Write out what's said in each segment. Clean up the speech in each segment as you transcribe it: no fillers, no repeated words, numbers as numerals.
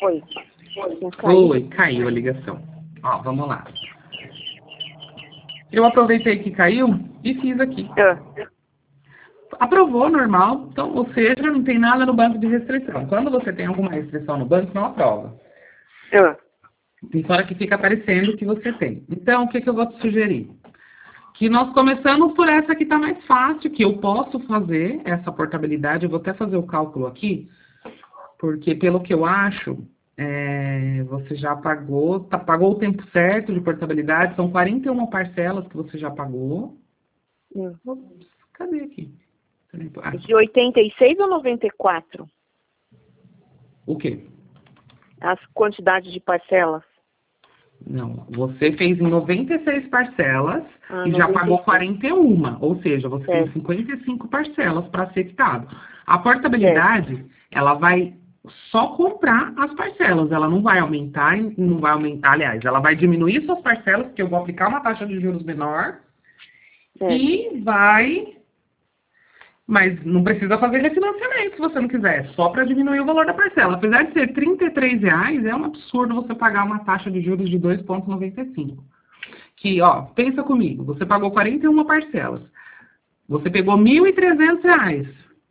Oi. Caiu. Oi, caiu a ligação. Ó, vamos lá. Eu aproveitei que caiu e fiz aqui. Aprovou, normal. Então, ou seja, não tem nada no banco de restrição. Quando você tem alguma restrição no banco, não aprova. Tem fora que fica aparecendo que você tem. Então, o que eu vou te sugerir? Que nós começamos por essa que está mais fácil, que eu posso fazer essa portabilidade. Eu vou até fazer o cálculo aqui, porque pelo que eu acho, você já pagou o tempo certo de portabilidade. São 41 parcelas que você já pagou. Cadê aqui? De 86 ou 94? O quê? As quantidades de parcelas. Não, você fez em 96 parcelas e 96. já pagou 41, ou seja, você tem 55 parcelas para ser quitado. A portabilidade, ela vai só comprar as parcelas, ela não vai aumentar, aliás, ela vai diminuir suas parcelas, porque eu vou aplicar uma taxa de juros menor e vai... Mas não precisa fazer refinanciamento se você não quiser, só para diminuir o valor da parcela. Apesar de ser R$ 33,00, é um absurdo você pagar uma taxa de juros de 2,95. Que, ó, pensa comigo, você pagou 41 parcelas. Você pegou R$ 1.300.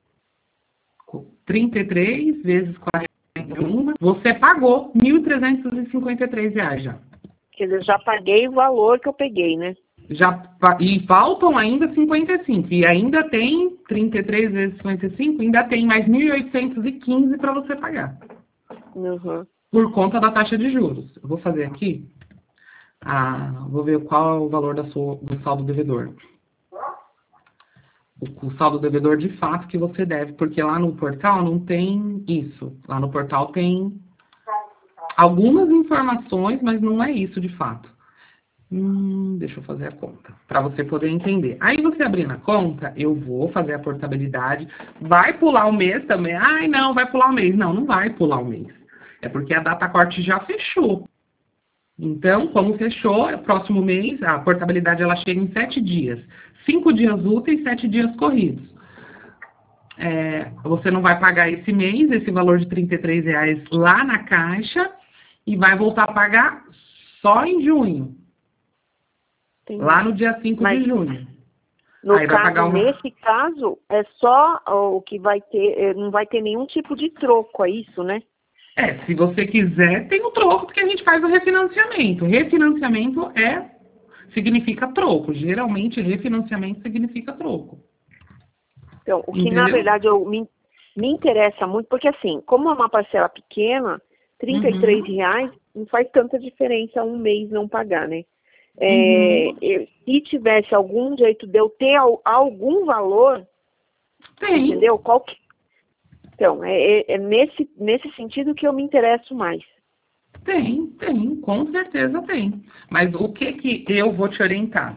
33 vezes 41, você pagou R$ 1.353 já. Quer dizer, já paguei o valor que eu peguei, né? E faltam ainda 55. E ainda tem 33 vezes 55, ainda tem mais 1.815 para você pagar. Por conta da taxa de juros. Eu vou fazer aqui. Vou ver qual é o valor do saldo devedor. O saldo devedor de fato que você deve. Porque lá no portal não tem isso. Lá no portal tem algumas informações, mas não é isso de fato. Deixa eu fazer a conta, para você poder entender. Aí você abrindo a conta, eu vou fazer a portabilidade. Vai pular o mês também? Ai, não, vai pular o mês. Não, não vai pular o mês. É porque a data corte já fechou. Então, como fechou, próximo mês, a portabilidade ela chega em 7 dias. 5 dias úteis, 7 dias corridos. Você não vai pagar esse mês, esse valor de R$ 33,00 lá na Caixa, e vai voltar a pagar só em junho. Lá no dia 5 de junho. No caso, nesse caso, é só o que vai ter, não vai ter nenhum tipo de troco, é isso, né? Se você quiser, tem o troco, porque a gente faz o refinanciamento. Refinanciamento significa troco. Geralmente, refinanciamento significa troco. Então, o que na verdade me interessa muito, porque assim, como é uma parcela pequena, R$ 33,00 não faz tanta diferença um mês não pagar, né? Se tivesse algum jeito de eu ter algum valor, entendeu? Então, é nesse sentido que eu me interesso mais. Tem, com certeza tem. Mas o que eu vou te orientar?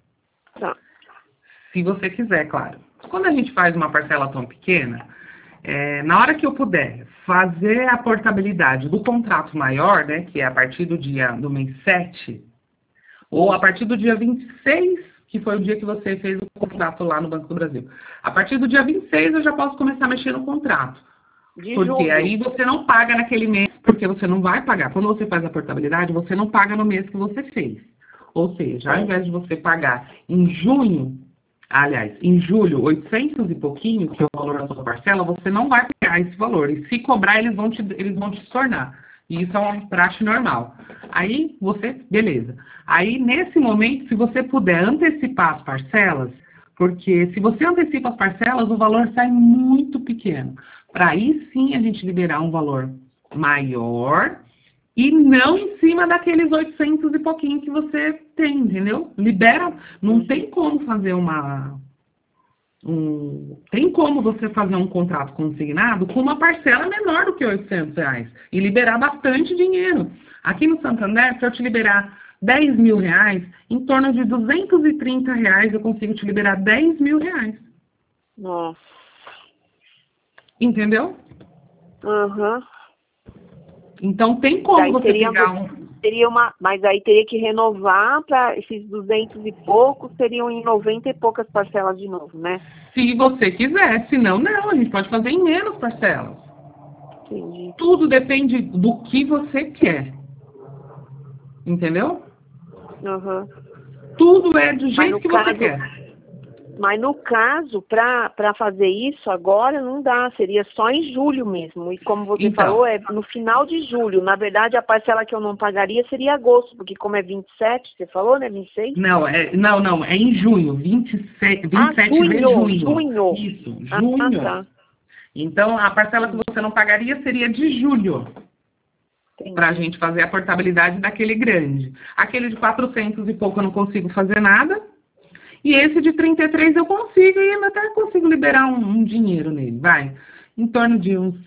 Se você quiser, claro. Quando a gente faz uma parcela tão pequena, na hora que eu puder fazer a portabilidade do contrato maior, né, que é a partir do mês 7, ou a partir do dia 26, que foi o dia que você fez o contrato lá no Banco do Brasil. A partir do dia 26 eu já posso começar a mexer no contrato. Porque aí você não paga naquele mês, porque você não vai pagar. Quando você faz a portabilidade, você não paga no mês que você fez. Ou seja, ao invés de você pagar em julho, 800 e pouquinho, que é o valor da sua parcela, você não vai pagar esse valor. E se cobrar, eles vão te tornar. E isso é uma praxe normal. Aí beleza. Aí nesse momento, se você puder antecipar as parcelas, porque se você antecipa as parcelas, o valor sai muito pequeno. Para aí sim a gente liberar um valor maior e não em cima daqueles 800 e pouquinho que você tem, entendeu? Libera, não tem como fazer tem como você fazer um contrato consignado com uma parcela menor do que R$ 800 e liberar bastante dinheiro. Aqui no Santander, se eu te liberar R$ 10.000, em torno de R$ 230 eu consigo te liberar R$ 10.000. Nossa. Entendeu? Então tem como você pegar mas aí teria que renovar para esses 200 e poucos, seriam em 90 e poucas parcelas de novo, né? Se você quiser, senão não, a gente pode fazer em menos parcelas. Entendi. Tudo depende do que você quer. Entendeu? Uhum. Tudo é do jeito que você quer. Mas no caso, para fazer isso agora não dá, seria só em julho mesmo. E como você falou, é no final de julho. Na verdade, a parcela que eu não pagaria seria agosto, porque como é 27, você falou, né? 26? Não, é em junho, 27 de junho. Isso, junho. Tá. Então, a parcela que você não pagaria seria de julho. Para a gente fazer a portabilidade daquele grande. Aquele de 400 e pouco eu não consigo fazer nada. E esse de 33 eu consigo, e ainda até consigo liberar um dinheiro nele, vai. Em torno de uns...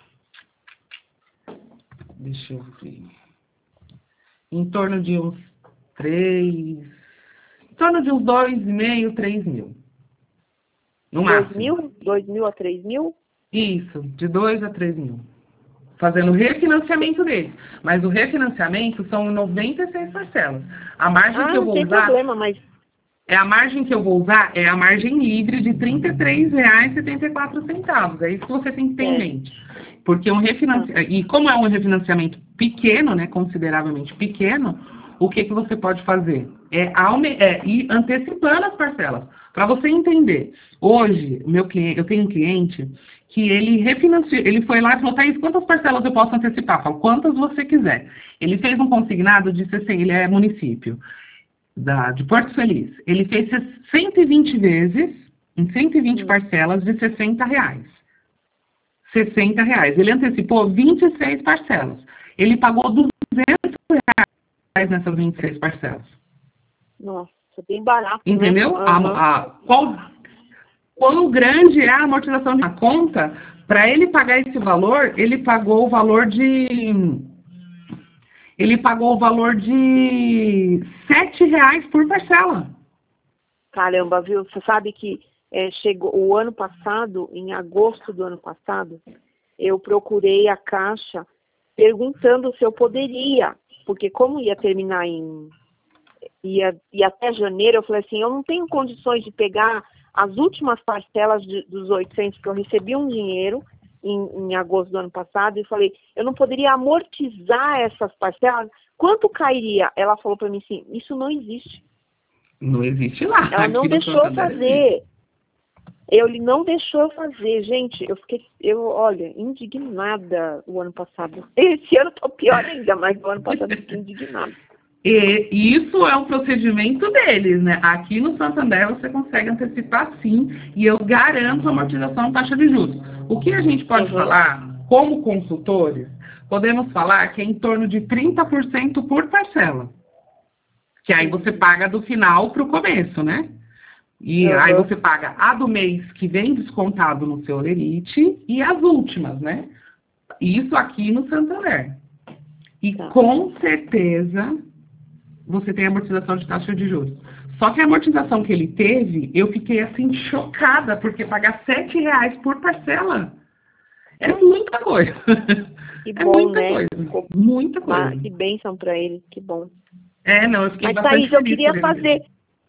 Deixa eu ver. Em torno de uns 3... Em torno de uns 2.500, 3 mil. No máximo. 2.000 a 3.000? Isso, de 2 a 3 mil. Fazendo o refinanciamento dele. Mas o refinanciamento são 96 parcelas. A margem que eu vou usar... Não tem problema, mas... A margem que eu vou usar é a margem livre de R$ 33,74. É isso que você tem que ter em mente. Porque e como é um refinanciamento pequeno, né, consideravelmente pequeno, o que você pode fazer? É ir antecipando as parcelas. Para você entender. Hoje, eu tenho um cliente que ele refinanciou, ele foi lá e falou, Thaís, quantas parcelas eu posso antecipar? Eu falo, quantas você quiser. Ele fez um consignado de 60, ele é município. De Porto Feliz. Ele fez 120 vezes, em 120 parcelas de R$60. R$60. Ele antecipou 26 parcelas. Ele pagou R$200 nessas 26 parcelas. Nossa, bem barato, entendeu? Né? Quão grande é a amortização da conta? Para ele pagar esse valor, ele pagou o valor de R$7 por parcela. Caramba, viu? Você sabe que chegou o ano passado, em agosto do ano passado, eu procurei a Caixa perguntando se eu poderia, porque como ia terminar ia até janeiro, eu falei assim, eu não tenho condições de pegar as últimas parcelas dos 800 que eu recebi um dinheiro em agosto do ano passado, e falei, eu não poderia amortizar essas parcelas? Quanto cairia? Ela falou para mim assim, isso não existe. Não existe lá. Ela não deixou eu fazer. Ele não deixou eu fazer. Gente, olha, indignada o ano passado. Esse ano tô pior ainda, mas o ano passado eu fiquei indignada. E isso é um procedimento deles, né? Aqui no Santander você consegue antecipar sim, e eu garanto a amortização da taxa de juros. O que a gente pode falar, como consultores, podemos falar que é em torno de 30% por parcela. Que aí você paga do final para o começo, né? E aí você paga a do mês que vem descontado no seu Lerite e as últimas, né? Isso aqui no Santander. E com certeza você tem amortização de taxa de juros. Só que a amortização que ele teve, eu fiquei assim chocada, porque pagar R$7 por parcela é muita coisa. Que bom, muita coisa. Muita coisa. Que bênção para ele, que bom. Não, eu fiquei bastante Thaís, eu feliz queria fazer...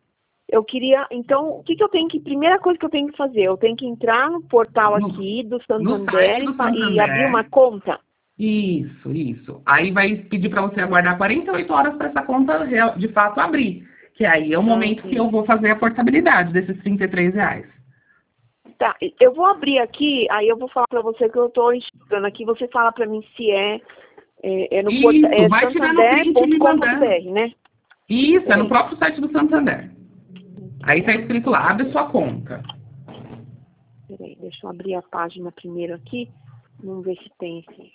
Então, primeira coisa que eu tenho que fazer? Eu tenho que entrar no portal aqui do Santander e abrir uma conta? Isso. Aí vai pedir para você aguardar 48 horas para essa conta de fato abrir. Que aí é o momento que eu vou fazer a portabilidade desses R$33. Tá, eu vou abrir aqui, aí eu vou falar para você que eu estou enxergando aqui, você fala para mim se no portal santander.com.br, né? Isso, é no próprio site do Santander. Aí está escrito lá, abre sua conta. Peraí, deixa eu abrir a página primeiro aqui, vamos ver se tem aqui.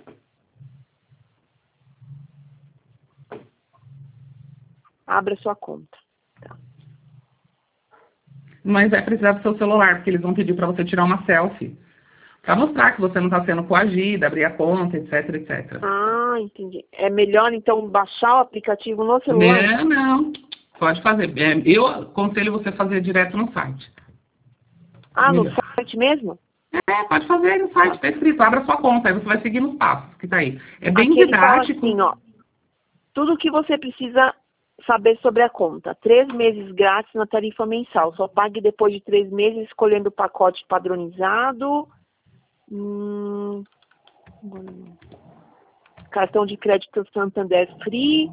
Abra sua conta. Tá. Mas vai precisar do seu celular, porque eles vão pedir para você tirar uma selfie. Para mostrar que você não está sendo coagida, abrir a conta, etc, etc. Ah, entendi. É melhor, então, baixar o aplicativo no celular? Não. Pode fazer. Eu aconselho você fazer direto no site. No site mesmo? Pode fazer no site, está escrito. Abra sua conta, aí você vai seguir nos passos que está aí. É bem didático. Assim, tudo o que você precisa saber sobre a conta. 3 meses grátis na tarifa mensal. Só pague depois de 3 meses escolhendo o pacote padronizado. Cartão de crédito Santander Free.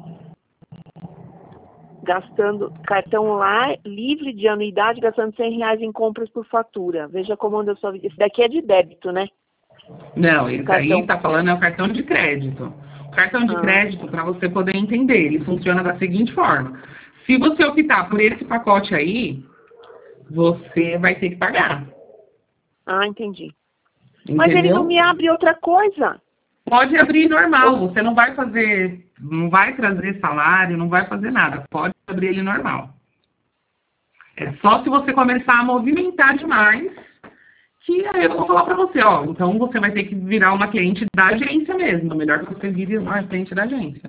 Gastando cartão lá, livre de anuidade, gastando R$100 em compras por fatura. Veja como anda a sua vida. Esse daqui é de débito, né? Não, esse aí tá falando é o cartão de crédito. O cartão de crédito, para você poder entender, ele funciona da seguinte forma. Se você optar por esse pacote aí, você vai ter que pagar. Ah, entendi. Entendeu? Mas ele não me abre outra coisa. Pode abrir normal, você não vai fazer, não vai trazer salário, não vai fazer nada. Pode abrir ele normal. É só se você começar a movimentar demais, que aí eu vou falar pra você, ó, então você vai ter que virar uma cliente da agência mesmo. É melhor que você vire uma cliente da agência.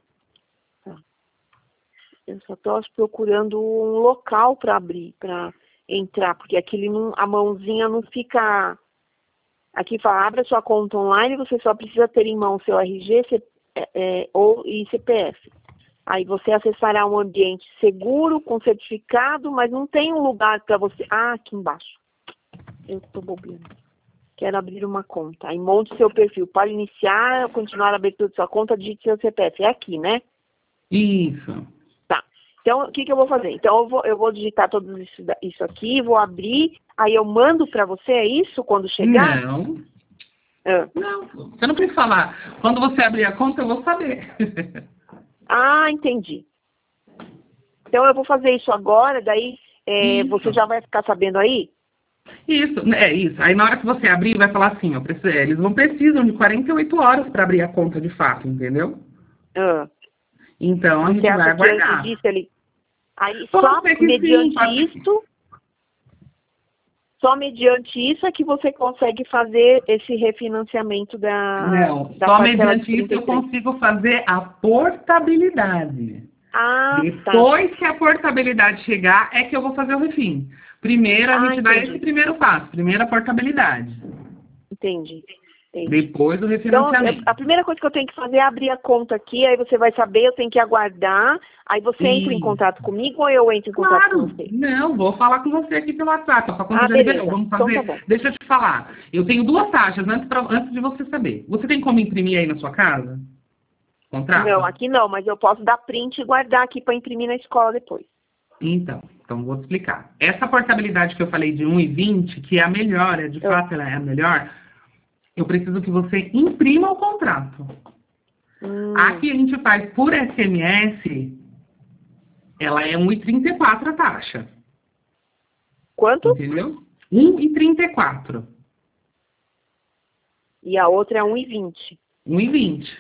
Eu só estou procurando um local para abrir, para entrar, porque aquele não, a mãozinha não fica... Aqui fala, abra sua conta online, você só precisa ter em mão seu RG e CPF. Aí você acessará um ambiente seguro, com certificado, mas não tem um lugar para você... Ah, aqui embaixo. Eu estou bobeando. Quero abrir uma conta. Aí monte seu perfil. Para iniciar ou continuar a abertura de sua conta, digite seu CPF. É aqui, né? Isso. Tá. Então, o que eu vou fazer? Então, eu vou digitar tudo isso aqui, vou abrir, aí eu mando para você, é isso, quando chegar? Não. Não, você não precisa falar. Quando você abrir a conta, eu vou saber. Ah, entendi. Então, eu vou fazer isso agora, daí você já vai ficar sabendo aí? Isso, é isso. Aí na hora que você abrir, vai falar assim, ó, eles não precisam de 48 horas para abrir a conta de fato, entendeu? Então, a gente vai aguardar. Aí só mediante isso... Só mediante isso é que você consegue fazer esse refinanciamento da... Não, só mediante isso eu consigo fazer a portabilidade. Ah, Depois que a portabilidade chegar, é que eu vou fazer o refim. Primeiro a gente dá esse primeiro passo, primeiro a portabilidade. Entendi. Depois o refinanciamento. Então, a primeira coisa que eu tenho que fazer é abrir a conta aqui, aí você vai saber, eu tenho que aguardar, aí você entra em contato comigo ou eu entro em contato com você? Não, vou falar com você aqui pelo WhatsApp. Beleza. Vamos fazer. Então, tá bom. Deixa eu te falar. Eu tenho 2 taxas antes de você saber. Você tem como imprimir aí na sua casa? Contrato? Não, aqui não, mas eu posso dar print e guardar aqui para imprimir na escola depois. Então vou te explicar. Essa portabilidade que eu falei de 1,20, que é a melhor, de fato ela é a melhor, eu preciso que você imprima o contrato. Aqui a gente faz por SMS, ela é 1,34 a taxa. Quanto? Entendeu? 1,34. E a outra é 1,20. 1,20.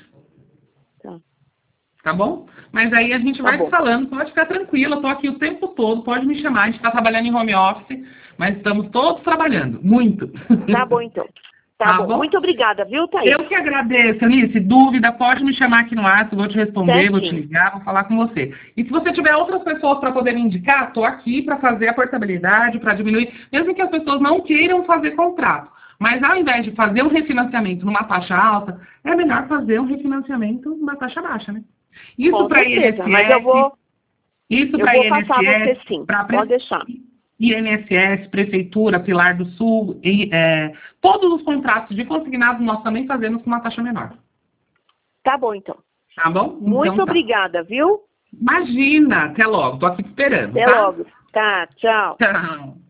Tá bom? Mas aí a gente vai te falando, pode ficar tranquila, eu tô aqui o tempo todo, pode me chamar, a gente tá trabalhando em home office, mas estamos todos trabalhando, muito. Tá bom, então. Tá bom. Muito obrigada, viu, Thaís? Eu que agradeço, Alice. Dúvida, pode me chamar aqui no WhatsApp, vou te responder, vou te ligar, vou falar com você. E se você tiver outras pessoas para poder me indicar, tô aqui para fazer a portabilidade, para diminuir, mesmo que as pessoas não queiram fazer contrato. Mas ao invés de fazer um refinanciamento numa taxa alta, é melhor fazer um refinanciamento numa taxa baixa, né? Isso para INSS, mas eu vou passar você sim, pode deixar. INSS, Prefeitura, Pilar do Sul, todos os contratos de consignados nós também fazemos com uma taxa menor. Tá bom, então. Tá bom? Muito obrigada, viu? Imagina, até logo, tô aqui esperando. Até logo. Tá, tchau. Tchau.